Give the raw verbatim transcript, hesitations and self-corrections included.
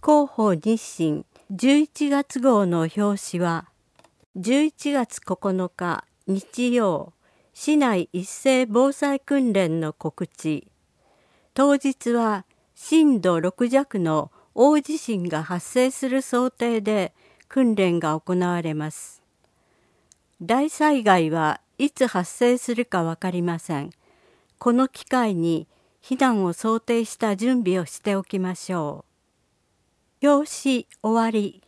広報日清じゅういちがつ号の表紙は、じゅういちがつここのか日曜、市内一斉防災訓練の告知。当日は震度ろく弱の大地震が発生する想定で訓練が行われます。大災害はいつ発生するか分かりません。この機会に避難を想定した準備をしておきましょう。表紙終わり。